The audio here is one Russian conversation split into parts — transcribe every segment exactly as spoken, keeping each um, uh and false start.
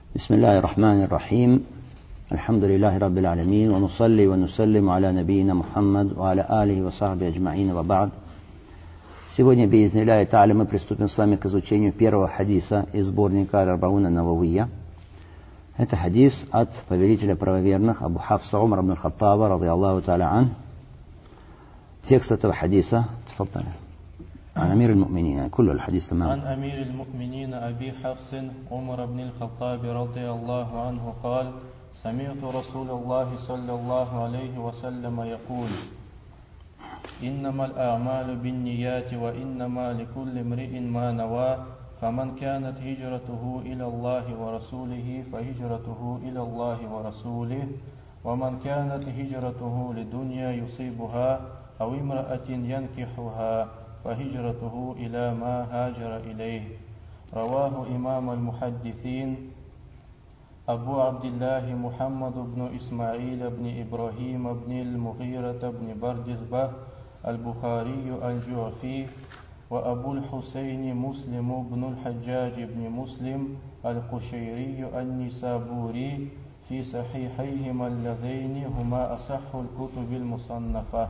بسم الله الرحمن الرحيم الحمد لله رب العالمين ونصلي ونسلم على نبينا محمد وعلى آله وصحبه أجمعين وبعد. Сегодня, биизни Аллахи та'аля, мы приступим с вами к изучению первого хадиса из сборника Ар-Арбауна ан-Нававийя. Это хадис от повелителя правоверных Абу Хафса Умар ибн аль-Хаттаба, радийаллаху та'аля ан. Текст этого хадиса. تفضل. عن أمير المؤمنين كل الحديث تمام. عن أمير المؤمنين أبي حفص عمر بن الخطاب رضي الله عنه قال: سمعت رسول الله صلى الله عليه وسلم يقول: إنما الأعمال بالنيات وإنما لكل امرئ ما نوى فمن كانت هجرته إلى الله ورسوله فهجرته إلى الله ورسوله ومن كانت هجرته لدنيا يصيبها أو امرأة ينكحها فهجرته إلى ما هاجر إليه. رواه إمام المحدثين أبو عبد الله محمد بن إسماعيل بن إبراهيم بن المغيرة بن بردزبة البخاري الجعفي وأبو الحسين مسلم بن الحجاج بن مسلم القشيري النسابوري في صحيحيهما اللذين هما أصح الكتب المصنفة.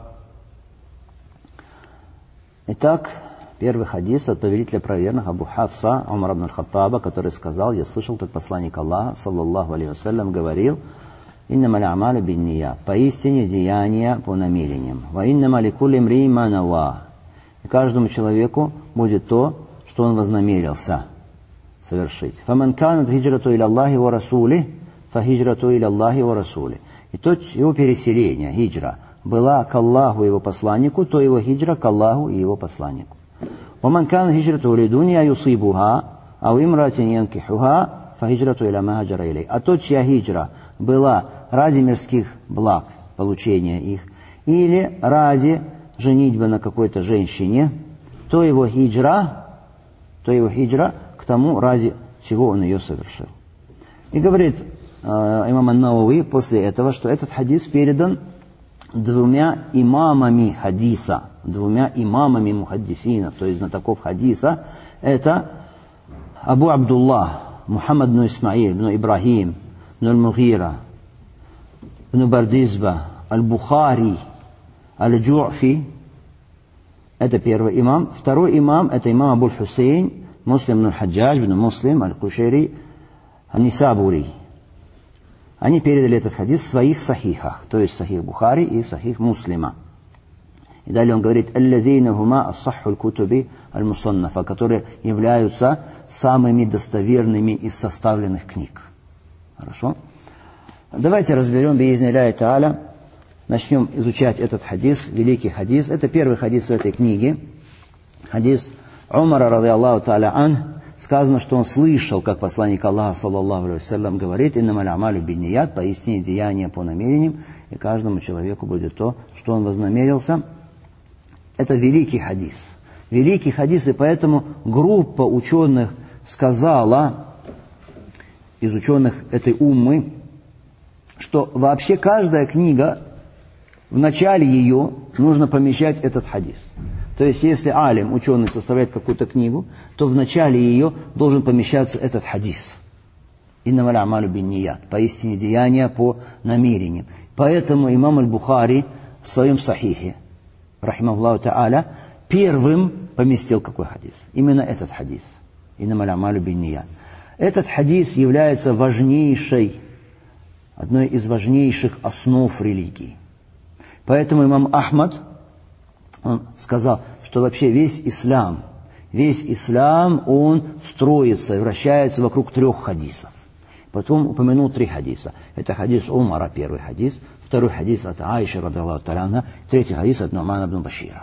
Итак, первый хадис от повелителя правоверных Абу Хафса Умар ибн аль-Хаттаба, который сказал: я слышал, как посланник Аллаха, саллаллаху алейхи вассалям, говорил: «Иннама л'амалу бинният», поистине деяния по намерениям. «Ва иннама ликулли имриин ма нава», и каждому человеку будет то, что он вознамерился совершить. «Фаман канат хиджрату иля Аллахи ва расули, фа хиджрату иля Аллахи ва расули». И то его переселение, хиджра, была к Аллаху и его посланнику, то его хиджра к Аллаху и его посланнику. «Ваман канат хиджрату ли дунья юсибуха, ау имратин янкихуха, фа хиджрату иля ма хаджара илей». А то, чья хиджра была ради мирских благ, получения их, или ради женитьбы на какой-то женщине, то его хиджра, то его хиджра к тому, ради чего он ее совершил. И говорит э, имам ан-Навави после этого, что этот хадис передан двумя имамами хадиса, двумя имамами мухаддисина, то есть знатоков хадиса. Это Абу Абдуллах Мухаммад ибн Исмаиль ибн Ибрахим ибн аль-Мугира ибн Бардизба аль-Бухари аль-Джу'фи. Это первый имам. Второй имам — это имам Абу Хусейн Муслим ибн аль-Хаджадж ибн Муслим аль-Кушейри ан-Нисабури. Они передали этот хадис в своих сахихах, то есть сахих Бухари и сахих Муслима. И далее он говорит: «Аллазина хума ассахху аль-кутуби аль-мусаннафа», которые являются самыми достоверными из составленных книг. Хорошо? Давайте разберем, биизни Аллахи та'аля, начнем изучать этот хадис, великий хадис. Это первый хадис в этой книге. Хадис Умара, радийаллаху та'аля ан. Сказано, что он слышал, как посланник Аллаха, саллаллаху алейхи вассалям, говорит: «Иннама л'амалу бинният», поистине деяния по намерениям, и каждому человеку будет то, что он вознамерился. Это великий хадис. Великий хадис, и поэтому группа ученых сказала, из ученых этой уммы, что вообще каждая книга, в начале ее нужно помещать этот хадис. То есть, если алим, ученый, составляет какую-то книгу, то в начале ее должен помещаться этот хадис. «Иннама л'амалу бинният», поистине деяния по намерениям. Поэтому имам аль-Бухари в своем сахихе, рахимахуллаху та'аля, первым поместил какой хадис? Именно этот хадис. «Иннама л'амалу бинният». Этот хадис является важнейшей, одной из важнейших основ религии. Поэтому имам Ахмад, он сказал, что вообще весь ислам, весь ислам, он строится и вращается вокруг трех хадисов. Потом упомянул три хадиса. Это хадис Умара, первый хадис, второй хадис от Аиши, радийаллаху та'аля анха, третий хадис от Ну'мана ибн Башира.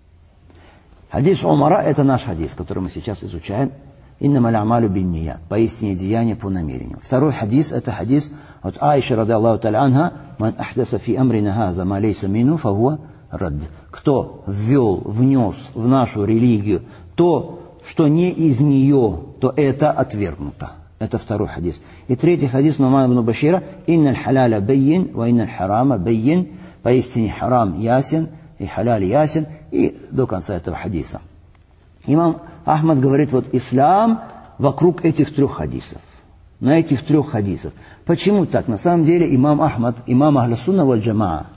Хадис Умара — это наш хадис, который мы сейчас изучаем. «Иннама л'амалу бинният», поистине деяния по намерениям. Второй хадис — это хадис от Аиши, радийаллаху та'аля анха: «Ман ахдаса фи амрина хаза ма лейса минху фахуа рад». Кто ввел, внес в нашу религию то, что не из нее, то это отвергнуто. Это второй хадис. И третий хадис Ну'мана ибн Башира: «Инналь халяля байин, ва инналь харама байин», поистине харам ясен, и халяль ясен, и до конца этого хадиса. Имам Ахмад говорит, вот ислам вокруг этих трех хадисов. на этих трех хадисах. Почему так? На самом деле имам Ахмад, имам Ахлю Сунна валь Джамаа,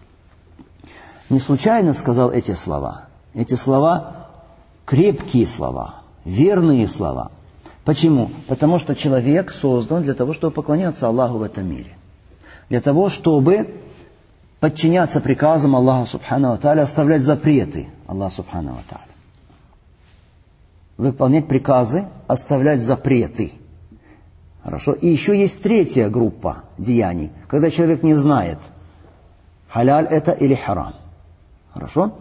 не случайно сказал эти слова. Эти слова крепкие слова, верные слова. Почему? Потому что человек создан для того, чтобы поклоняться Аллаху в этом мире. Для того, чтобы подчиняться приказам Аллаха Субхану ва Тааля, оставлять запреты Аллаха Субхану ва Тааля. Выполнять приказы, оставлять запреты. Хорошо. И еще есть третья группа деяний, когда человек не знает, халяль это или харам. Хорошо.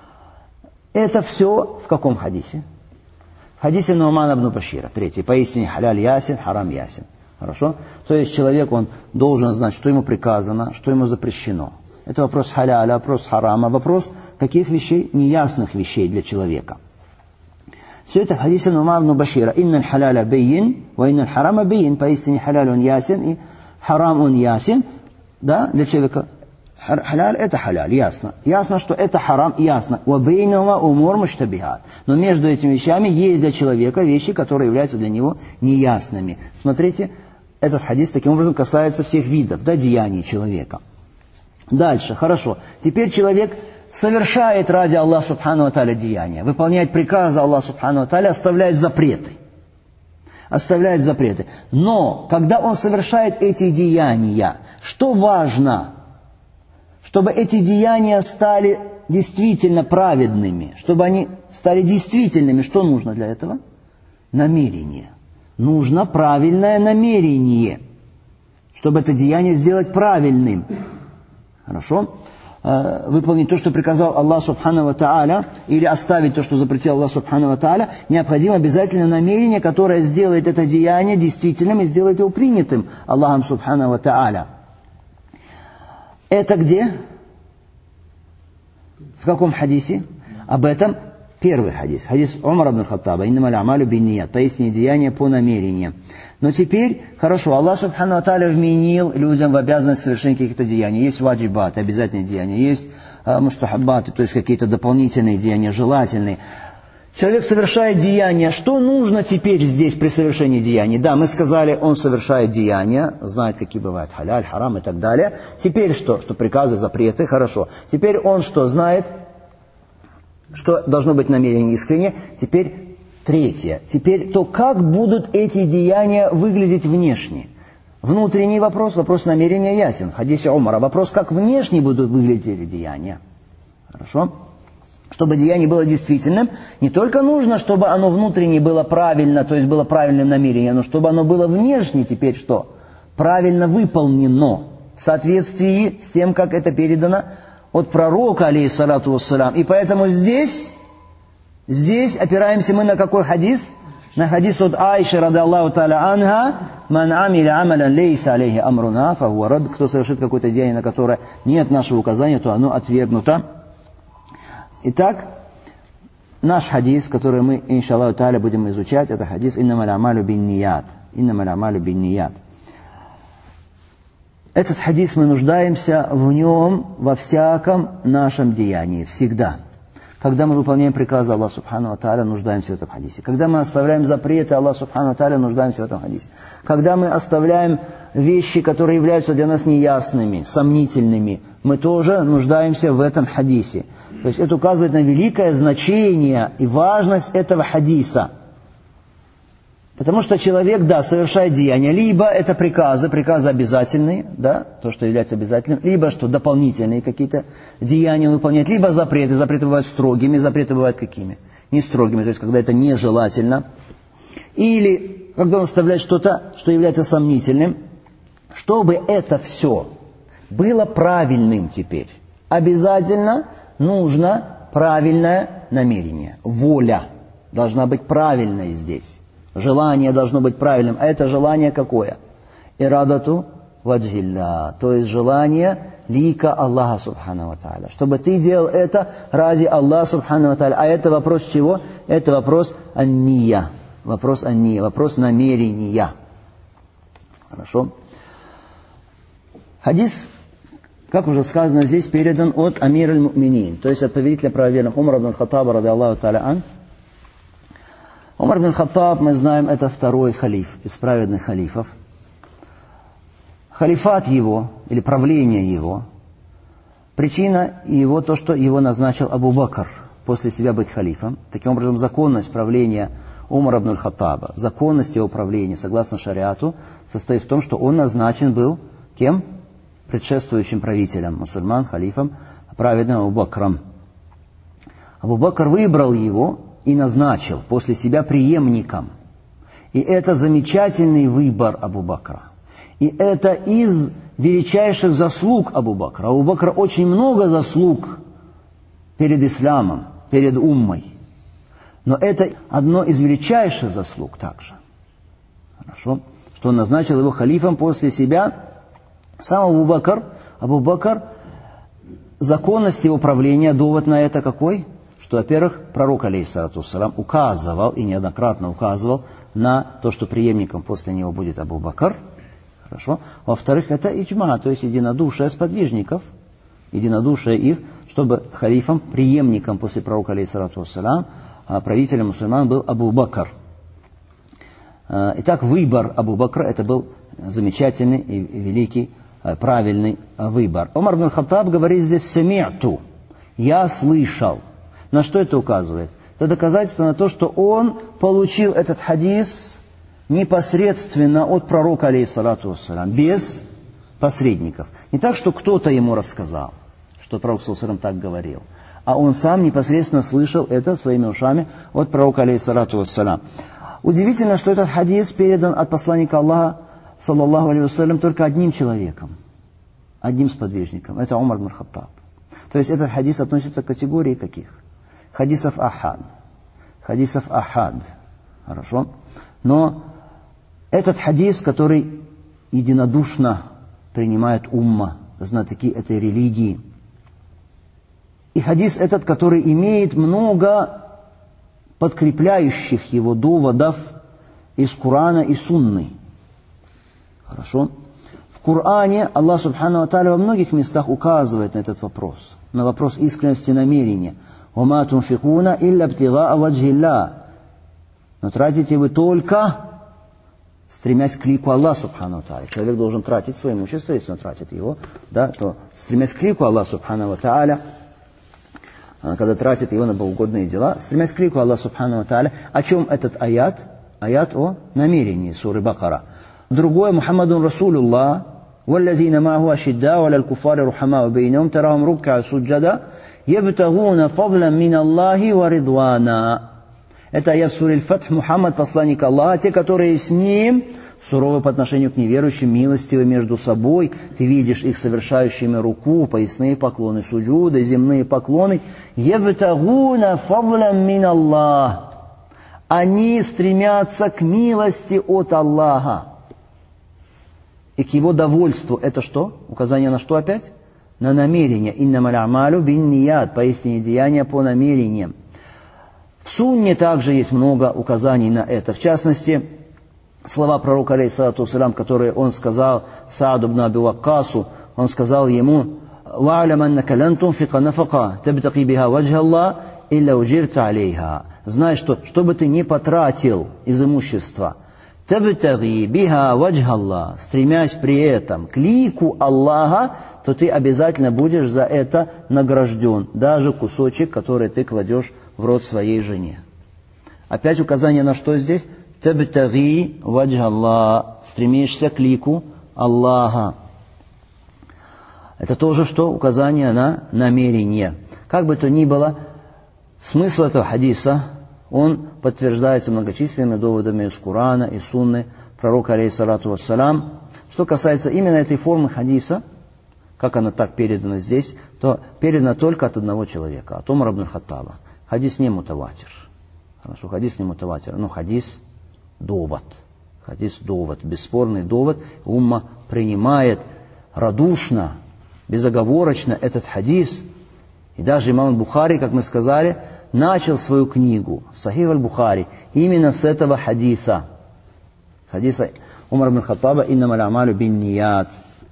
Это все в каком хадисе? В хадисе Ну'мана ибн Башира, третий. Поистине халяль ясин, харам ясин. Хорошо. То есть человек, он должен знать, что ему приказано, что ему запрещено. Это вопрос халяля, вопрос харама, вопрос каких вещей? Неясных вещей для человека. Все это в хадисе Ну'мана ибн Башира. Инна халяля бейин, ва инна харама бейин. Поистине халяль он ясин и харам он ясин. Да, для человека. Халяль это халяль, ясно. Ясно, что это харам, ясно. Ва бейнума умур муштабихат. Но между этими вещами есть для человека вещи, которые являются для него неясными. Смотрите, этот хадис таким образом касается всех видов, да, деяний человека. Дальше, хорошо. Теперь человек совершает ради Аллаха Субхану ва Тааля деяния, выполняет приказы Аллаха Субхану ва Тааля, оставляет запреты. Оставляет запреты. Но, когда он совершает эти деяния, что важно? Чтобы эти деяния стали действительно праведными, чтобы они стали действительными, что нужно для этого? Намерение. Нужно правильное намерение, чтобы это деяние сделать правильным. Хорошо? Выполнить то, что приказал Аллах Субхану ва Тааля, или оставить то, что запретил Аллах Субхану ва Тааля, необходимо обязательно намерение, которое сделает это деяние действительным и сделает его принятым Аллахом Субхану ва Тааля. Это где? В каком хадисе? Об этом первый хадис. Хадис Умара ибн Хаттаба. Иннама аль-амалю бинният. Поистине деяния по намерениям. Но теперь, хорошо, Аллах Субхану ва Тааля вменил людям в обязанность совершения каких-то деяний. Есть ваджибаты, обязательные деяния. Есть э, мустахаббаты, то есть какие-то дополнительные деяния, желательные. Человек совершает деяния. Что нужно теперь здесь при совершении деяний? Да, мы сказали, он совершает деяния, знает, какие бывают халяль, харам и так далее. Теперь что? Что приказы, запреты, хорошо. Теперь он что? Знает, что должно быть намерение искренне. Теперь третье. Теперь то, как будут эти деяния выглядеть внешне. Внутренний вопрос, вопрос намерения ясен. В хадисе Умара вопрос, как внешне будут выглядеть эти деяния. Хорошо? Чтобы деяние было действительным, не только нужно, чтобы оно внутренне было правильно, то есть было правильным намерение, но чтобы оно было внешне теперь что? Правильно выполнено в соответствии с тем, как это передано от пророка, алейхиссалату вассалям. И поэтому здесь, здесь опираемся мы на какой хадис? На хадис от Айши, рады Аллаху та'аля анха, «Ман амиля амалян лейса алейхи амруна, фахуа рад». Кто совершит какое-то деяние, на которое нет нашего указания, то оно отвергнуто. Итак, наш хадис, который мы, иншаллаху та'аля, будем изучать, это хадис «Иннама аль-амалю бинният». «Иннама аль-амалю бинният». Этот хадис мы нуждаемся в нем во всяком нашем деянии, всегда. Когда мы выполняем приказы Аллаха Субхану ва Тааля, нуждаемся в этом хадисе. Когда мы оставляем запреты Аллаха Субхану ва Тааля, нуждаемся в этом хадисе. Когда мы оставляем вещи, которые являются для нас неясными, сомнительными, мы тоже нуждаемся в этом хадисе. То есть это указывает на великое значение и важность этого хадиса. Потому что человек, да, совершает деяния. Либо это приказы, приказы обязательные, да, то, что является обязательным, либо что дополнительные какие-то деяния выполняет, либо запреты. Запреты бывают строгими, запреты бывают какими? Не строгими, то есть когда это нежелательно. Или когда он оставляет что-то, что является сомнительным. Чтобы это все было правильным теперь, обязательно нужно правильное намерение. Воля должна быть правильной здесь. Желание должно быть правильным. А это желание какое? Ирадату ваджилля. То есть желание лика Аллаха Субхану ва Тааля. Чтобы ты делал это ради Аллаха Субхану ва Тааля. А это вопрос чего? Это вопрос анния. Вопрос анния. Вопрос намерения. Хорошо? Хадис, как уже сказано, здесь передан от Амир аль-Му'минин, то есть от повелителя правоверных Умара ибн Хаттаба, рады Аллаху та'аля ан. Умар ибн Хаттаб, мы знаем, это второй халиф из праведных халифов. халифат его, или правление его, причина его то, что его назначил Абу Бакр после себя быть халифом. Таким образом, законность правления Умара ибн аль-Хаттаба, законность его правления, согласно шариату, состоит в том, что он назначен был кем? Предшествующим правителем мусульман, халифом, праведным Абу Бакром. Абу Бакр выбрал его и назначил после себя преемником. И это замечательный выбор Абу Бакра. И это из величайших заслуг Абу Бакра. Абу Бакра очень много заслуг перед исламом, перед уммой. Но это одно из величайших заслуг также. Хорошо? Что он назначил его халифом после себя. Сам Абу Бакр, Абу Бакр, законность его правления, довод на это какой? Что, во-первых, пророк, алейхиссалату вассалам, указывал, и неоднократно указывал, на то, что преемником после него будет Абу Бакр. Хорошо. Во-вторых, это иджма, то есть единодушие сподвижников, единодушие их, чтобы халифом, преемником после пророка, алейхиссалату вассалам, правителем мусульман был Абу Бакр. Итак, выбор Абу Бакра, это был замечательный и великий, правильный выбор. Умар ибн аль-Хаттаб говорит здесь «сами'ту», «я слышал». На что это указывает? Это доказательство на то, что он получил этот хадис непосредственно от пророка, алейхиссалату вассалам, без посредников. Не так, что кто-то ему рассказал, что пророк, саллаллаху алейхи ва саллям, так говорил, а он сам непосредственно слышал это своими ушами от пророка, алейхиссалату вассалам. Удивительно, что этот хадис передан от посланника Аллаха, саллаллаху алейхи ва саллям, только одним человеком, одним сподвижником. Это Умар ибн аль-Хаттаб. То есть этот хадис относится к категории каких? Хадисов ахад. Хадисов ахад. Хорошо? Но этот хадис, который единодушно принимает умма, знатоки этой религии, и хадис этот, который имеет много подкрепляющих его доводов из Корана и Сунны. Хорошо? В Коране Аллах Субхану ва Тааля во многих местах указывает на этот вопрос, на вопрос искренности намерения. وَمَا تُنْفِقُونَ إِلَّا ابْتِغَاءَ وَجْهِ اللَّهِ. Но тратите вы только, стремясь к лику Аллаха Субхану ва Тааля. Человек должен тратить свое имущество, если он тратит его, да, то стремясь к лику Аллаха Субхану ва Тааля, когда тратит его на богоугодные дела, стремясь к лику Аллаха Субхану ва Тааля. О чем этот аят? Аят о намерении, суры Бакара. Другое, Мухаммадун Расулуллах, وَالَّذِينَ مَعَهُ أَشِدَّاءُ عَلَى الْكُفَّارِ رُحَمَاءُ بَيْنَهُمْ تَرَاهُمْ رُكَّعًا سُجَّدًا يَبْتَغُونَ فَضْلًا مِنَ اللَّهِ وَرِضْوَانًا. Это аят суры Аль-Фатх, Мухаммад, посланник Аллаха, те, которые с ним суровы по отношению к неверующим, милостивы между собой. Ты видишь их совершающими руку, поясные поклоны, суджуды, земные поклоны. يَبْتَغُونَ فَضْلًا مِنَ اللَّهِ. Они стремятся к милости от Аллаха и к его довольству. Это что? Указание на что опять? На намерение. «Иннама аль-амалю бин-ният», поистине деяния по намерениям. В Сунне также есть много указаний на это. В частности, слова пророка, алейхиссалату вассалям, которые он сказал Сааду ибн Аби Ваккасу, он сказал ему: «Ва'алям аннака лан тунфика нафака табтаги биха ваджха Аллах илля уджирта алейха». Знай, что, что бы ты ни потратил из имущества, табтаги биха ваджха Аллах, стремясь при этом к лику Аллаха, то ты обязательно будешь за это награжден, даже кусочек, который ты кладешь в рот своей жене. Опять указание на что здесь? Табтаги ваджха Аллах, стремишься к лику Аллаха. Это тоже что? Указание на намерение. Как бы то ни было, смысл этого хадиса, он подтверждается многочисленными доводами из Корана и Сунны пророка, алейхиссалату вассалам. Что касается именно этой формы хадиса, как она так передана здесь, то передана только от одного человека, от Умара ибн аль-Хаттаба. Хадис не мутаватир. Хорошо, хадис не мутаватир, но хадис довод. Хадис довод, бесспорный довод. Умма принимает радушно, безоговорочно этот хадис. И даже имам Бухари, как мы сказали, начал свою книгу Сахих аль-Бухари именно с этого хадиса. Хадиса Умара ибн аль-Хаттаба «Иннама аль-амалю бин-ният».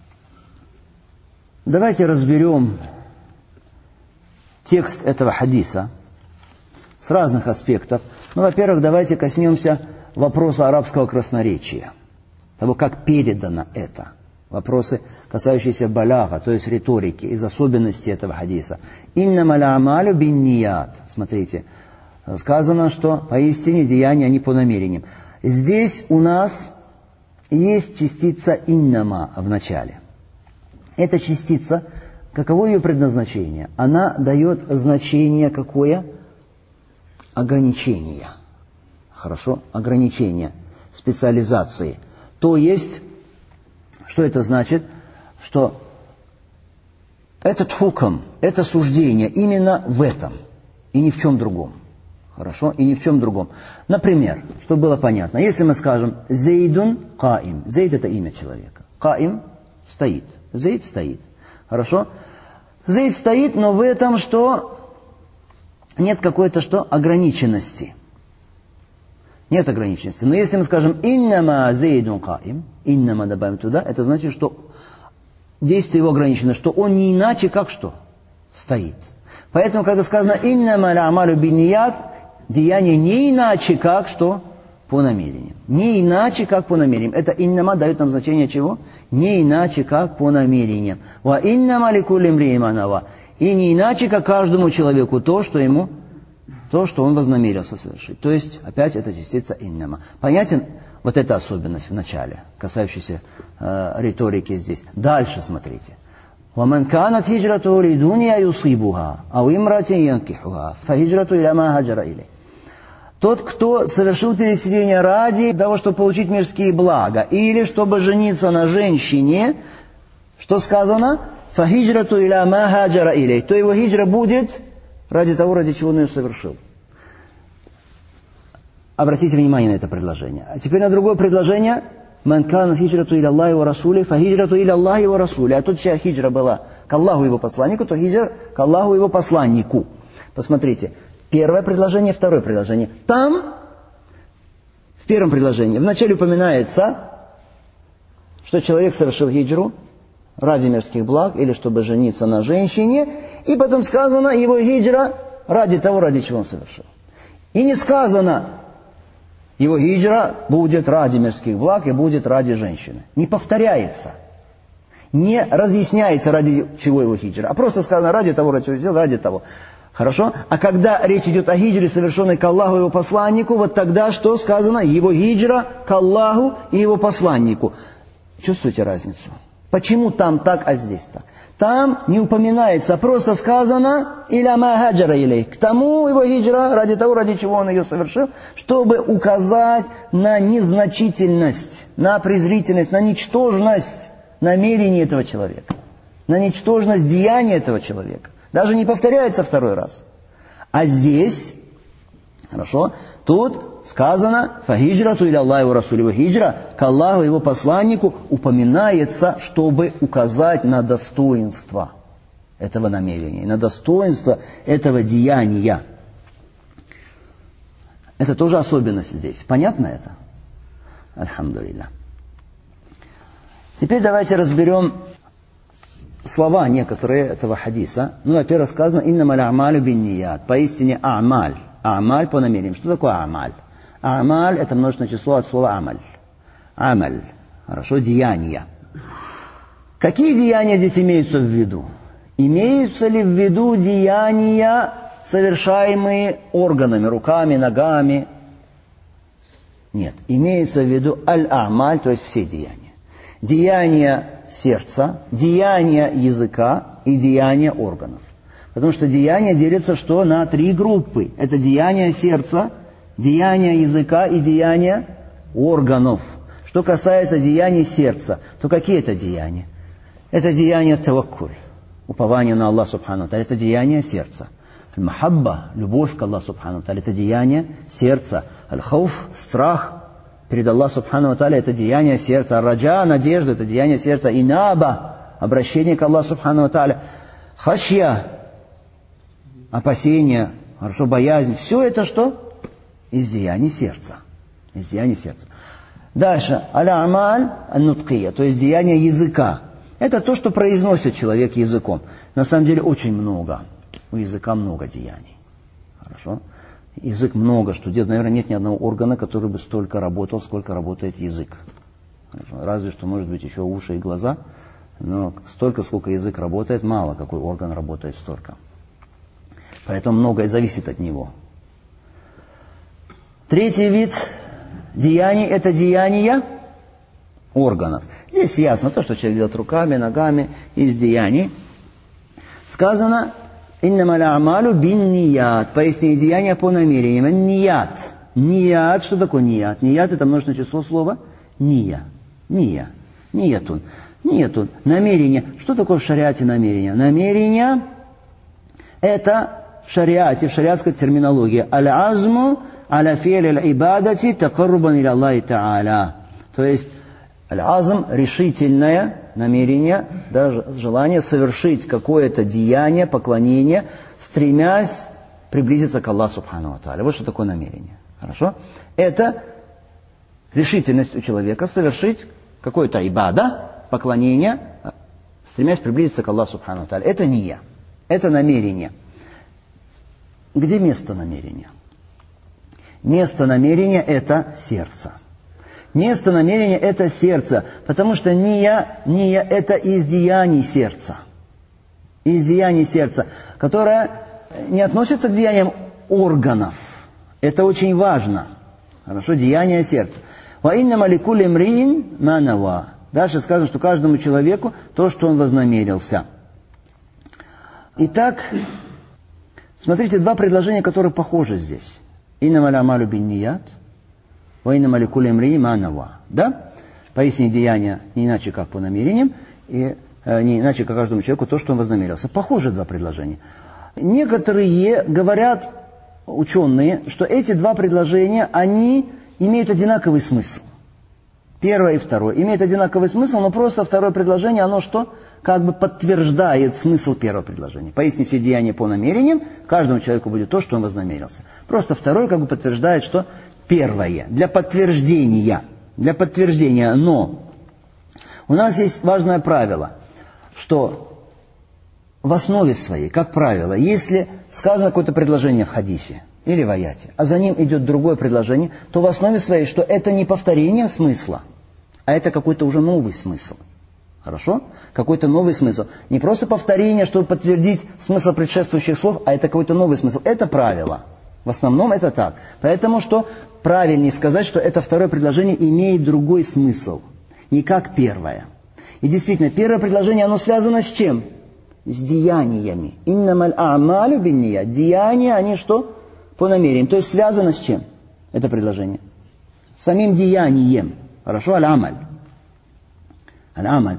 Давайте разберем текст этого хадиса с разных аспектов. Ну, во-первых, давайте коснемся вопроса арабского красноречия, того, как передано это. вопросы, касающиеся баляга, то есть риторики, из особенностей этого хадиса. «Иннама л'амалю бинният». Смотрите, сказано, что поистине деяния, они по намерениям. Здесь у нас есть частица «иннама» в начале. Эта частица, каково ее предназначение? Она дает значение какое? Ограничение. Хорошо? Ограничение, специализации. То есть, что это значит? Что этот хукм, это суждение именно в этом и ни в чем другом. Хорошо? И ни в чем другом. Например, чтобы было понятно, если мы скажем «Зейдун каим». Зейд – это имя человека. Каим – стоит. Зейд – стоит. Хорошо? Зейд стоит, но в этом что? Нет какой-то что? Ограниченности. Нет ограниченности. Но если мы скажем «Иннама зейдун каим», «иннама» добавим туда, это значит, что действие его ограничено, что он не иначе, как что? Стоит. Поэтому, когда сказано «Иннама л'амалю бинният», деяние не иначе, как что? По намерениям. Не иначе, как по намерениям. Это «иннама» дает нам значение чего? Не иначе, как по намерениям. «Ва иннама ликулли имриин ма нава». И не иначе, как каждому человеку то, что ему, то, что он вознамерился совершить. То есть, опять, это частица «иннама». Понятен вот эта особенность в начале, касающаяся э, риторики здесь. Дальше смотрите. ومن كانت هجرته لدنيا يصيبها أو امرأة ينكحها فهجرته إلى ما هاجر إليه. Тот, кто совершил переселение ради того, чтобы получить мирские блага, или чтобы жениться на женщине, что сказано? فهجرته إلى ما هاجر إليه. То его хиджра будет ради того, ради чего он ее совершил. Обратите внимание на это предложение. А теперь на другое предложение. «Ман канат хиджрату иля Аллахи ва расули, фа хиджрату иля Аллахи ва расули». А тут чья хиджра была к Аллаху и его посланнику, то хиджра к Аллаху и его посланнику. Посмотрите, первое предложение, второе предложение. Там, в первом предложении, вначале упоминается, что человек совершил хиджру ради мирских благ, или чтобы жениться на женщине, и потом сказано, его хиджра ради того, ради чего он совершил. И не сказано, его хиджра будет ради мирских благ и будет ради женщины. Не повторяется. Не разъясняется, ради чего его хиджра. А просто сказано ради того, ради чего сделал, ради того. Хорошо? А когда речь идет о хиджре, совершенной к Аллаху и его посланнику, вот тогда что сказано? Его хиджра к Аллаху и его посланнику. Чувствуете разницу? Почему там так, а здесь так? Там не упоминается, просто сказано «Иля ма хаджара илей». К тому его хиджра, ради того, ради чего он ее совершил, чтобы указать на незначительность, на презрительность, на ничтожность намерений этого человека, на ничтожность деяния этого человека. Даже не повторяется второй раз. А здесь, хорошо, тут сказано «Фахиджрату иля Аллахи ва расули». Хиджра к Аллаху и его посланнику упоминается, чтобы указать на достоинство этого намерения, на достоинство этого деяния. Это тоже особенность здесь. Понятно это? Альхамдулилля. Теперь давайте разберем слова некоторые этого хадиса. Ну, во-первых, сказано «Иннама л'амалю бинният». Поистине «амаль». «Амаль» по намерениям. Что такое «амаль»? «Амаль» – это множественное число от слова «амаль». «Амаль». Хорошо, деяния. Какие деяния здесь имеются в виду? Имеются ли в виду деяния, совершаемые органами, руками, ногами? Нет. Имеется в виду аль-амаль, то есть все деяния. Деяния сердца, деяния языка и деяния органов. Потому что деяния делятся что? На три группы. Это деяния сердца, деяния языка и деяния органов. Что касается деяний сердца, то какие это деяния? Это деяние таваккуль, упование на Аллаха субхану ва тааля, это деяние сердца. Аль-махабба, любовь к Аллаху субхану ва тааля, это деяние сердца. Аль-хауф, страх перед Аллахом субхану ва тааля, это деяние сердца. Аль-раджа, надежда, это деяние сердца. Инаба, обращение к Аллаху субхану ва тааля. Хашья, опасение, хорошо, боязнь. Все это что? Из деяний сердца. Из деяний сердца. Дальше. Аль-амаль ан-нуткия, то есть деяние языка. Это то, что произносит человек языком. На самом деле очень много. У языка много деяний. Хорошо? Язык много что делает. Наверное, нет ни одного органа, который бы столько работал, сколько работает язык. Разве что, может быть, еще уши и глаза. Но столько, сколько язык работает, мало какой орган работает столько. Поэтому многое зависит от него. Третий вид деяний – это деяния органов. Здесь ясно то, что человек делает руками, ногами, из деяний. Сказано «Иннама ля-амалу бин-ният». Пояснение деяния по намерениям. Ният. Ният. Что такое ният? Ният – это множественное число слова ния. Ния. Ниятун. Ниятун. Намерение. Что такое в шариате намерение? Намерение – это в шариате, в шариатской терминологии. Аль-азму аля фи'ли аль-ибадати такаррубан иля Аллахи та'аля. То есть аль-азм – решительное намерение, даже желание совершить какое-то деяние, поклонение, стремясь приблизиться к Аллаху субхану ва тааля. Вот что такое намерение. Хорошо? Это решительность у человека совершить какое-то ибада, поклонение, стремясь приблизиться к Аллаху субхану ва тааля. Это ния. Это намерение. Где место намерения? Место намерения – это сердце. Место намерения – это сердце, потому что ния, ния – это из деяний сердца. Из деяний сердца, которое не относится к деяниям органов. Это очень важно. Хорошо, деяния сердца. «Ва иннама ликулли мриин ма нава». Дальше сказано, что каждому человеку то, что он вознамерился. Итак, смотрите, два предложения, которые похожи здесь. «Иннама ля-амалу бин-ният». «Ваиннама ликулли мриин ма нава». Да? Пояснение деяния не иначе, как по намерениям, и э, не иначе, как каждому человеку то, что он вознамерился. Похожи два предложения. Некоторые говорят, ученые, что эти два предложения, они имеют одинаковый смысл. Первое и второе имеют одинаковый смысл, но просто второе предложение, оно что? Как бы подтверждает смысл первого предложения. Поясни все деяния по намерениям, каждому человеку будет то, что он вознамерился. Просто второе как бы подтверждает, что первое. Для подтверждения. Для подтверждения. Но у нас есть важное правило, что в основе своей, как правило, если сказано какое-то предложение в хадисе или в аяте, а за ним идет другое предложение, то в основе своей, что это не повторение смысла, а это какой-то уже новый смысл. Хорошо? Какой-то новый смысл. Не просто повторение, чтобы подтвердить смысл предшествующих слов, а это какой-то новый смысл. Это правило. В основном это так. Поэтому что правильнее сказать, что это второе предложение имеет другой смысл. Не как первое. И действительно, первое предложение, оно связано с чем? С деяниями. Иннамаль а'малю бин-ният. Деяния, они что? По намерениям. То есть связано с чем? Это предложение. С самим деянием. Хорошо? Аль-амаль. Аль-амаль.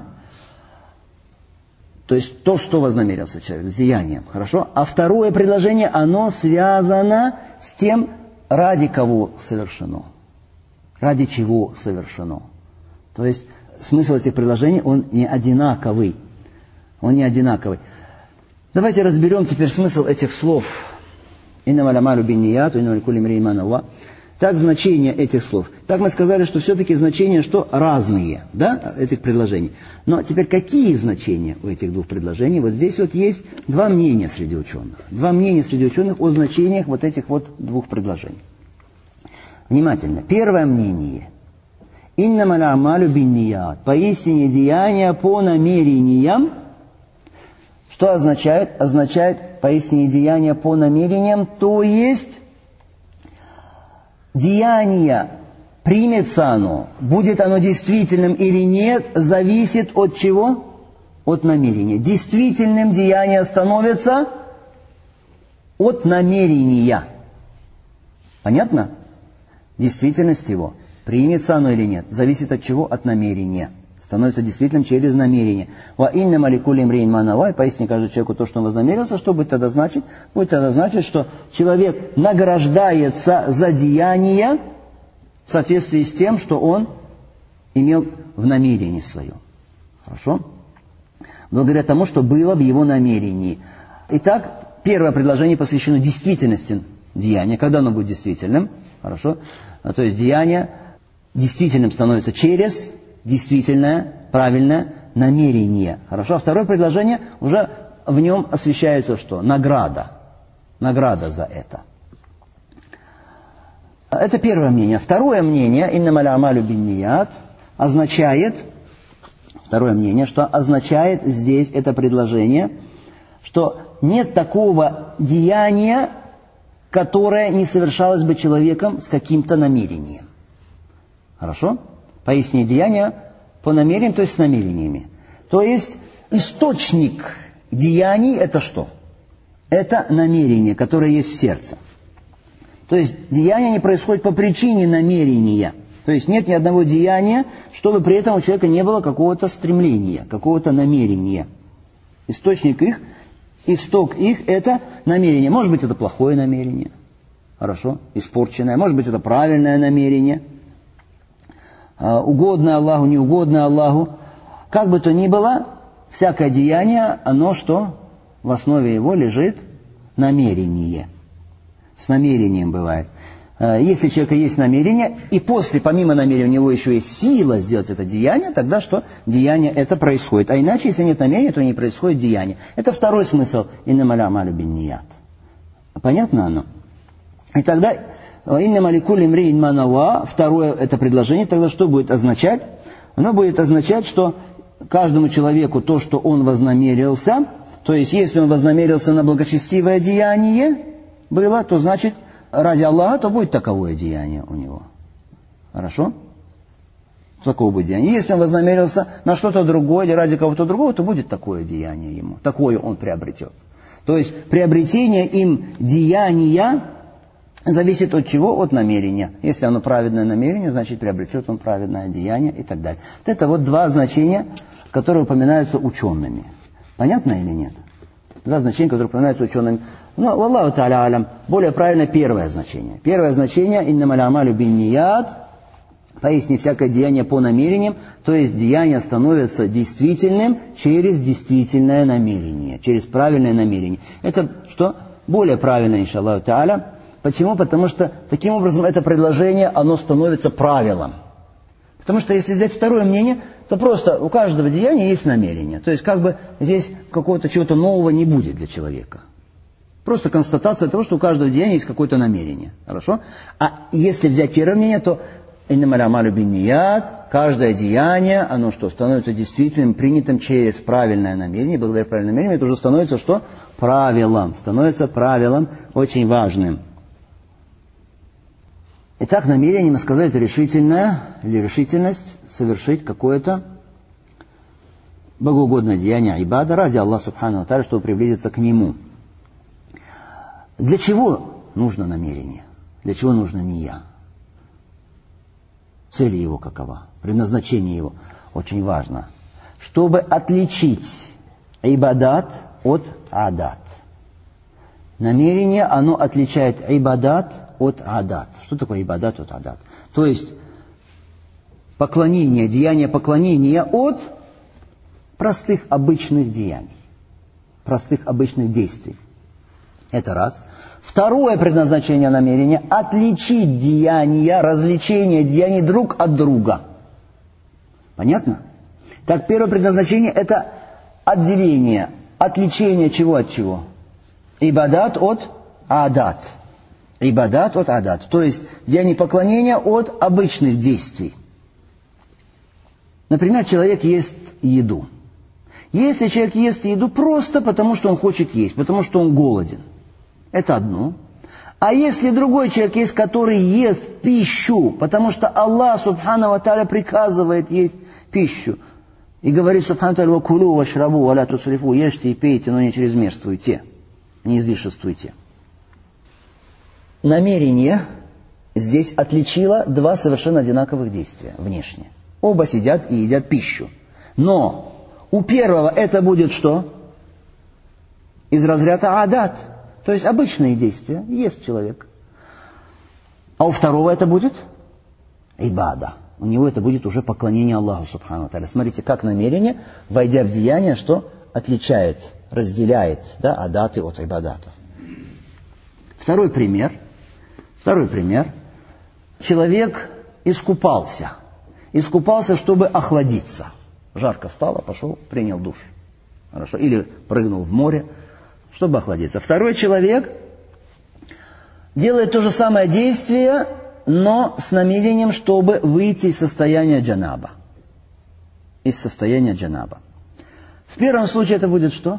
То есть то, что вознамерился человек, с деянием. Хорошо? А второе предложение, оно связано с тем, ради кого совершено. Ради чего совершено. То есть смысл этих предложений, он не одинаковый. Он не одинаковый. Давайте разберем теперь смысл этих слов. «Иннама ля-амалу бин-ният, иннама ликулли мриин ма нава». Так, значение этих слов. Так мы сказали, что все-таки значения что? Разные, да, этих предложений. Но теперь какие значения у этих двух предложений? Вот здесь вот есть два мнения среди ученых. Два мнения среди ученых о значениях вот этих вот двух предложений. Внимательно. Первое мнение. «Иннама ля-амалу бин-ният». Поистине деяния по намерениям. Что означает? Означает поистине деяния по намерениям, то есть деяние, примется оно, будет оно действительным или нет, зависит от чего? От намерения. Действительным деяние становится от намерения. Понятно? Действительность его. Примется оно или нет, зависит от чего? От намерения. Становится действительным через намерение. «Ва иннама ликулли мриин ма нава». Поясни каждому человеку то, что он вознамерился. Что будет тогда значить? Будет тогда значить, что человек награждается за деяние в соответствии с тем, что он имел в намерении своем. Хорошо? Благодаря тому, что было в его намерении. Итак, первое предложение посвящено действительности деяния. Когда оно будет действительным? Хорошо? То есть деяние действительным становится через действительное, правильное намерение. Хорошо? А второе предложение, уже в нем освещается что? Награда. Награда за это. Это первое мнение. Второе мнение, «Иннама ля-амалю бин-ният», означает, второе мнение, что означает здесь это предложение, что нет такого деяния, которое не совершалось бы человеком с каким-то намерением. Хорошо? Пояснение деяния по намерениям, то есть с намерениями. То есть источник деяний это что? Это намерение, которое есть в сердце. То есть деяние не происходит по причине намерения. То есть нет ни одного деяния, чтобы при этом у человека не было какого-то стремления, какого-то намерения. Источник их, исток их это намерение. Может быть это плохое намерение, хорошо, испорченное. Может быть это правильное намерение, угодное Аллаху, неугодное Аллаху. Как бы то ни было, всякое деяние, оно что? В основе его лежит намерение. С намерением бывает. Если у человека есть намерение, и после, помимо намерения, у него еще есть сила сделать это деяние, тогда что? Деяние это происходит. А иначе, если нет намерения, то не происходит деяние. Это второй смысл. «Иннамаль а'малю бинният». Понятно оно? И тогда «Иннама ликулли имриин ма нава», второе это предложение, тогда что будет означать? Оно будет означать, что каждому человеку то, что он вознамерился, то есть если он вознамерился на благочестивое деяние было, то значит ради Аллаха, то будет таковое деяние у него. Хорошо? Такое будет деяние. Если он вознамерился на что-то другое или ради кого-то другого, то будет такое деяние ему. Такое он приобретет. То есть приобретение им деяния зависит от чего? От намерения. Если оно праведное намерение, значит приобретет он праведное деяние и так далее. Вот это вот два значения, которые упоминаются учеными. Понятно или нет? Два значения, которые упоминаются учеными. Но, валлаху та'аля алям, более правильно первое значение. Первое значение «иннамаль а'малю бинният», поясни всякое деяние по намерениям, то есть деяние становится действительным через действительное намерение, через правильное намерение. Это что? Более правильно, иншаллаху та'аля. Почему? Потому что таким образом это предложение, оно становится правилом. Потому что если взять второе мнение, то просто у каждого деяния есть намерение. То есть как бы здесь какого-то чего-то нового не будет для человека. Просто констатация того, что у каждого деяния есть какое-то намерение. Хорошо? А если взять первое мнение, то «иннамаль а'малю бинният», каждое деяние, оно что? Становится действительным, принятым через правильное намерение. Благодаря правильному намерению это уже становится что? Правилом. Становится правилом очень важным. Итак, намерение, мы сказали, это решительное или решительность совершить какое-то богоугодное деяние, ибада, ради Аллаха субхану ва тааля, чтобы приблизиться к Нему. Для чего нужно намерение? Для чего нужно ния? Цель его какова? Предназначение его очень важно. Чтобы отличить ибадат от адат. Намерение, оно отличает ибадат от адат. Что такое ибадат от адат? То есть поклонение, деяние поклонения от простых обычных деяний, простых обычных действий. Это раз. Второе предназначение намерения – отличить деяния, развлечения деяний друг от друга. Понятно? Так, первое предназначение – это отделение, отличение чего от чего? Ибадат от адат. Ибадат от адат. То есть деяние поклонения от обычных действий. Например, человек ест еду. Если человек ест еду просто потому, что он хочет есть, потому что он голоден, это одно. А если другой человек есть, который ест пищу, потому что Аллах субхану ва тааля приказывает есть пищу, и говорит субхану ва тааля: «Ва кулу ва шрабу ва ля тусрифу», ешьте и пейте, но не чрезмерствуйте, не излишествуйте. Намерение здесь отличило два совершенно одинаковых действия внешне. Оба сидят и едят пищу. Но у первого это будет что? Из разряда адат. То есть обычные действия. Ест человек. А у второго это будет ибада. У него это будет уже поклонение Аллаху субхану ва тааля. Смотрите, как намерение, войдя в деяние, что отличает, разделяет, да, адаты от ибадатов. Второй пример. Второй пример. Человек искупался. Искупался, чтобы охладиться. Жарко стало, пошел, принял душ. Хорошо. Или прыгнул в море, чтобы охладиться. Второй человек делает то же самое действие, но с намерением, чтобы выйти из состояния джанаба. из состояния джанаба. В первом случае это будет что?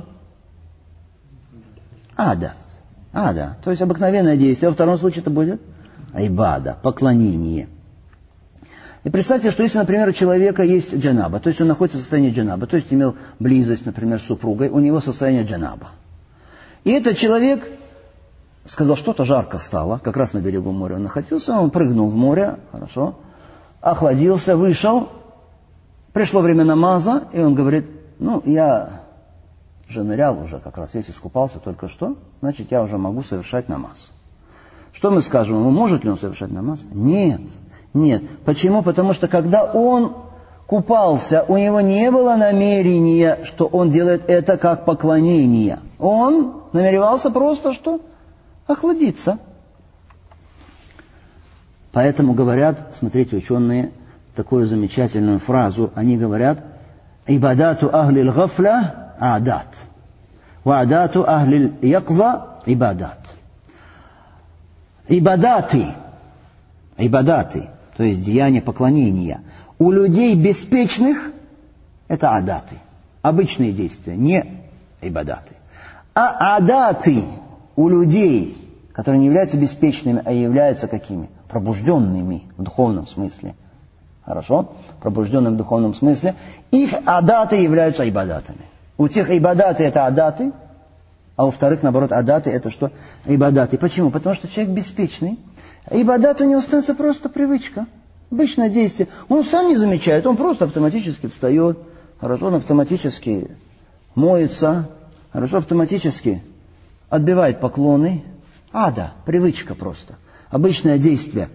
Ада. Ада. То есть обыкновенное действие. Во втором случае это будет айбада, поклонение. И представьте, что если, например, у человека есть джанаба, то есть он находится в состоянии джанаба, то есть имел близость, например, с супругой, у него состояние джанаба. И этот человек сказал, что-то жарко стало, как раз на берегу моря он находился, он прыгнул в море, хорошо, охладился, вышел, пришло время намаза, и он говорит, ну, я же нырял уже, как раз весь искупался только что, значит, я уже могу совершать намаз. Что мы скажем ему, может ли он совершать намаз? Нет. Нет. Почему? Потому что когда он купался, у него не было намерения, что он делает это как поклонение. Он намеревался просто что? Охладиться. Поэтому говорят, смотрите, ученые, такую замечательную фразу, они говорят, «Ибадату ахли л-гафля адат, ва адату ахли л-якза ибадат». Ибадаты, ибадаты, то есть деяния поклонения, у людей беспечных это адаты, обычные действия, не ибадаты. А адаты у людей, которые не являются беспечными, а являются какими? Пробужденными в духовном смысле. Хорошо? Пробужденными в духовном смысле. Их адаты являются ибадатами. У тех ибадаты это адаты, а у вторых, наоборот, адаты это что? Ибадаты. Почему? Потому что человек беспечный. Ибадат у него становится просто привычка. Обычное действие. Он сам не замечает, он просто автоматически встает, хорошо, он автоматически моется, хорошо, автоматически отбивает поклоны. Ада, привычка просто. Обычное действие.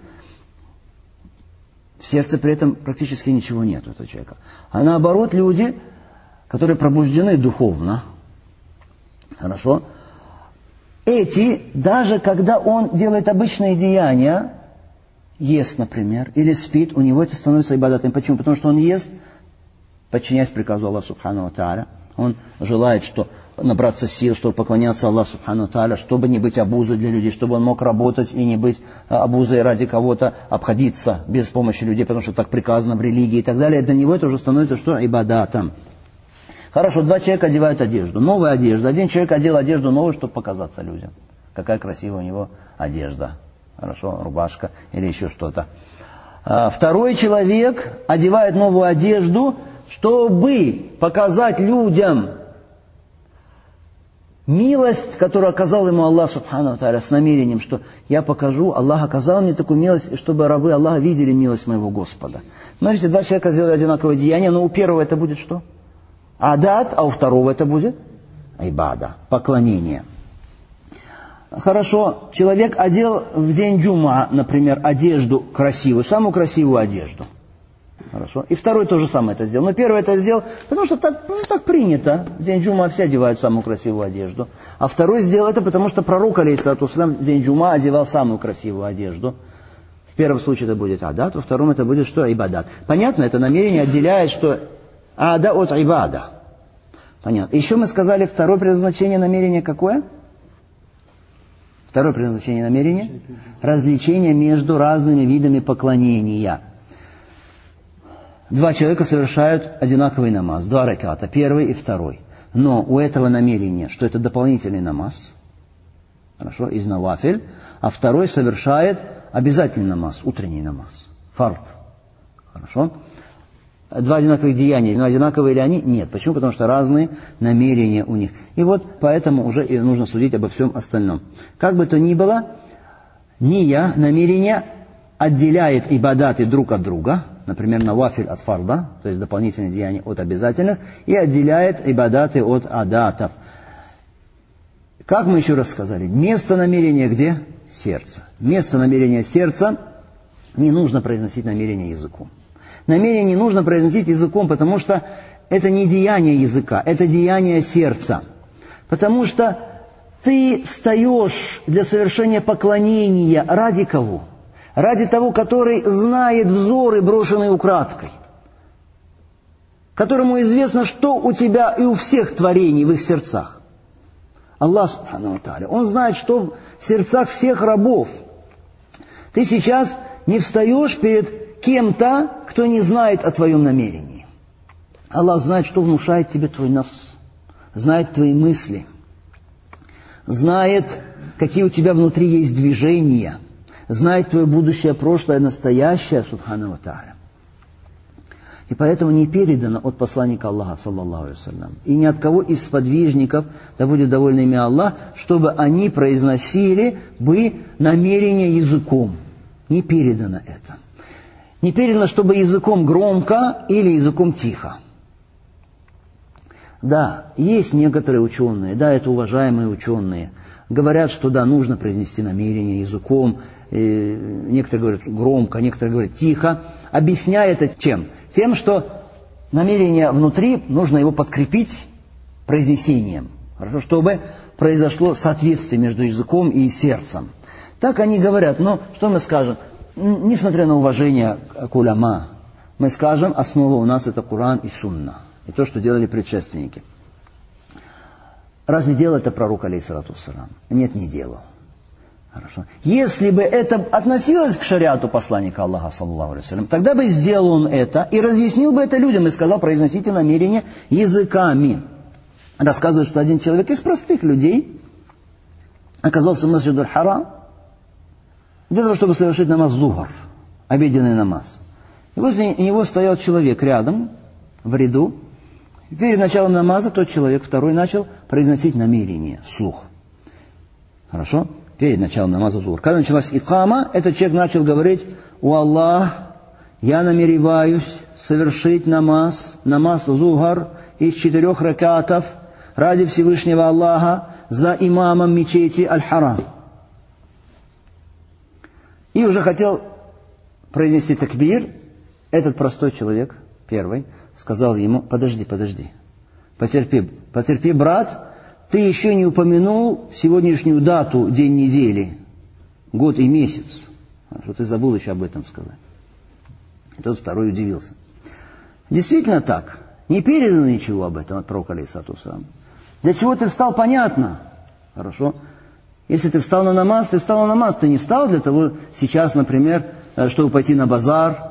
В сердце при этом практически ничего нет у этого человека. А наоборот, люди, которые пробуждены духовно, хорошо, эти, даже когда он делает обычные деяния, ест, например, или спит, у него это становится ибадатом. Почему? Потому что он ест, подчиняясь приказу Аллаха Субхану ва Тааля. Он желает, что набраться сил, чтобы поклоняться Аллаху Субхану ва Тааля, чтобы не быть обузой для людей, чтобы он мог работать и не быть обузой ради кого-то, обходиться без помощи людей, потому что так приказано в религии и так далее. Для него это уже становится что? Ибадатом. Хорошо, два человека одевают одежду, новую одежду. Один человек одел одежду новую, чтобы показаться людям. Какая красивая у него одежда. Хорошо, рубашка или еще что-то. А второй человек одевает новую одежду, чтобы показать людям милость, которую оказал ему Аллах Субхану ва Тааля, с намерением, что я покажу, Аллах оказал мне такую милость, чтобы рабы Аллаха видели милость моего Господа. Смотрите, два человека сделали одинаковое деяние, но у первого это будет что? Адат, а у второго это будет айбада, поклонение. Хорошо, человек одел в день джума, например, одежду красивую, самую красивую одежду. Хорошо. И второй тоже самое это сделал. Но первый это сделал, потому что так, ну, так принято. В день джума все одевают самую красивую одежду. А второй сделал это, потому что пророк, алейхиссалату вассалям, в день джума одевал самую красивую одежду. В первом случае это будет адат, во втором это будет что? Ибадат. Понятно, это намерение отделяет, что ада от ибада. Понятно. Еще мы сказали, второе предназначение намерения какое? Второе предназначение намерения – развлечение между разными видами поклонения. Два человека совершают одинаковый намаз, два раката, первый и второй. Но у этого намерения, что это дополнительный намаз, хорошо, из навафиль, а второй совершает обязательный намаз, утренний намаз, фард. Хорошо? Два одинаковых деяния, но одинаковые ли они? Нет. Почему? Потому что разные намерения у них. И вот поэтому уже и нужно судить обо всем остальном. Как бы то ни было, ния, намерение, отделяет ибадаты друг от друга, например, навафиль от фарда, то есть дополнительные деяния от обязательных, и отделяет ибадаты от адатов. Как мы еще раз сказали, место намерения где? Сердце. Место намерения сердца, не нужно произносить намерение языком. Намерение не нужно произносить языком, потому что это не деяние языка, это деяние сердца. Потому что ты встаешь для совершения поклонения ради кого? Ради того, который знает взоры, брошенные украдкой. Которому известно, что у тебя и у всех творений в их сердцах. Аллах Субхану ва Тааля. Он знает, что в сердцах всех рабов. Ты сейчас не встаешь перед кем-то, кто не знает о твоем намерении. Аллах знает, что внушает тебе твой нафс, знает твои мысли, знает, какие у тебя внутри есть движения, знает твое будущее, прошлое, настоящее, субхану ва тааля. И поэтому не передано от посланника Аллаха, саллаллаху алейхи ва саллям, и ни от кого из сподвижников, да будет доволен ими Аллах, чтобы они произносили бы намерение языком. Не передано это. Не передано, чтобы языком громко или языком тихо. Да, есть некоторые ученые, да, это уважаемые ученые, говорят, что да, нужно произнести намерение языком, э, некоторые говорят громко, некоторые говорят тихо, объясняя это чем? Тем, что намерение внутри, нужно его подкрепить произнесением, хорошо, чтобы произошло соответствие между языком и сердцем. Так они говорят, но что мы скажем? Несмотря на уважение к уляма, мы скажем, основа у нас это Коран и Сунна. И то, что делали предшественники. Разве делал это пророк, алейхиссалату вассалям? Нет, не делал. Хорошо. Если бы это относилось к шариату посланника Аллаха, саллаллаху алейхи ва саллям, тогда бы сделал он это и разъяснил бы это людям и сказал, произносите намерения языками. Рассказывает, что один человек из простых людей оказался в Масджид аль-Харам для того, чтобы совершить намаз зухр, обеденный намаз. И возле него стоял человек рядом, в ряду. И перед началом намаза тот человек, второй, начал произносить намерение вслух. Хорошо? Перед началом намаза зухр. Когда началась икама, этот человек начал говорить: «О Аллах, я намереваюсь совершить намаз, намаз зухр из четырех ракатов ради Всевышнего Аллаха за имамом мечети Аль-Харам». И уже хотел произнести такбир. Этот простой человек, первый, сказал ему: подожди, подожди, потерпи, потерпи, брат, ты еще не упомянул сегодняшнюю дату, день недели, год и месяц. Что ты забыл еще об этом сказать. И тот второй удивился. Действительно так, не передано ничего об этом от пророка, алейхиссалату вассалям. Для чего ты встал, понятно. Хорошо. Если ты встал на намаз, ты встал на намаз, ты не встал для того сейчас, например, чтобы пойти на базар,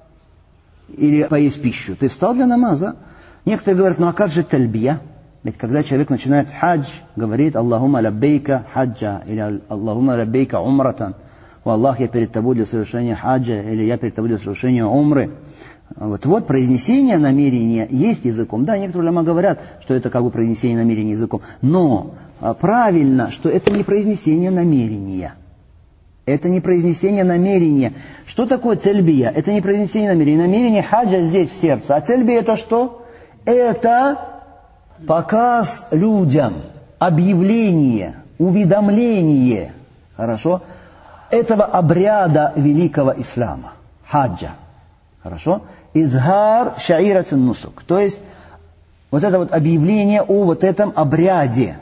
или поесть пищу. Ты встал для намаза. Некоторые говорят: ну а как же тальбия? Ведь когда человек начинает хадж, говорит: Аллахума лаббейка хаджа, или Аллахума лаббейка умратан. О Аллах, я перед тобой для совершения хаджа, или я перед тобой для совершения умры. Вот, вот произнесение намерения есть языком. Да, некоторые уляма говорят, что это как бы произнесение намерения языком. Но правильно, что это не произнесение намерения. Это не произнесение намерения. Что такое тельбия? Это не произнесение намерения. Намерение хаджа здесь, в сердце. А тельбия это что? Это показ людям, объявление, уведомление, хорошо, этого обряда великого ислама, хаджа. Хорошо? Изгар шаиратин нусук. То есть, вот это вот объявление о вот этом обряде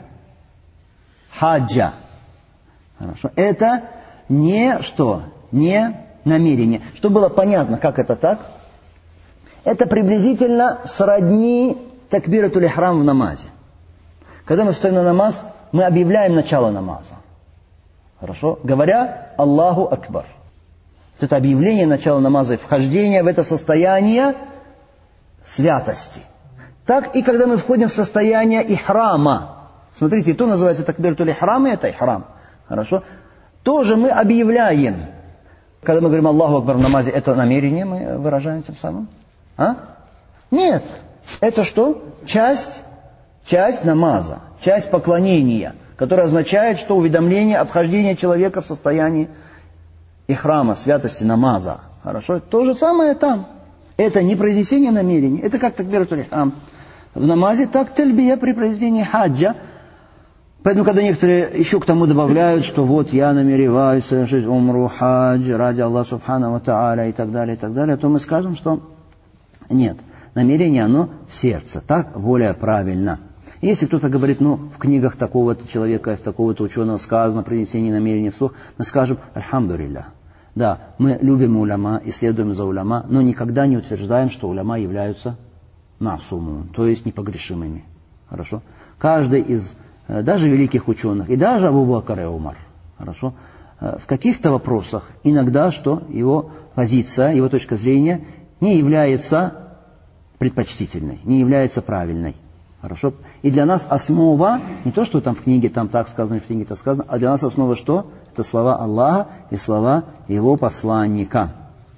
хаджа. Хорошо? Это не что? Не намерение. Чтобы было понятно, как это так, это приблизительно сродни такбиратуль ихрам в намазе. Когда мы стоим на намаз, мы объявляем начало намаза. Хорошо? Говоря Аллаху Акбар. Вот это объявление начала намаза и вхождение в это состояние святости. Так и когда мы входим в состояние ихрама. Смотрите, то называется такбиратуль ихрам, и это ихрам. Хорошо? Тоже мы объявляем. Когда мы говорим Аллаху Акбар в намазе, это намерение мы выражаем тем самым? А? Нет. Это что? Часть, часть намаза, часть поклонения, которая означает, что уведомление о вхождении человека в состояние ихрама, святости намаза. Хорошо? То же самое там. Это не произнесение намерений. Это как такбиратуль ихрам в намазе, так тальбия при произнесении хаджа. Поэтому, когда некоторые еще к тому добавляют, что вот я намереваюсь совершить умру, хадж, ради Аллаха субхану ва тааля и так далее, и так далее, то мы скажем, что нет, намерение оно в сердце, так более правильно. Если кто-то говорит, ну, в книгах такого-то человека, в такого-то ученого сказано принесение намерения вслух, мы скажем: альхамдулилля. Да, мы любим уляма, исследуем за уляма, но никогда не утверждаем, что уляма являются масумун, то есть непогрешимыми. Хорошо? Каждый из даже великих ученых, и даже Абу Бакр и Умар, хорошо, в каких-то вопросах иногда, что его позиция, его точка зрения не является предпочтительной, не является правильной. Хорошо? И для нас основа, не то, что там в книге там так сказано, в книге так сказано, а для нас основа что? Это слова Аллаха и слова Его посланника.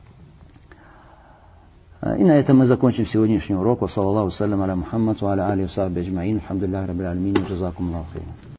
И на этом мы закончим сегодняшний урок. Саллаллаху салям аля Мухаммад ва аля алихи ва сахбихи аджмаин. Алхамдулиллахи раббил аламин. Джазакумуллаху хейран.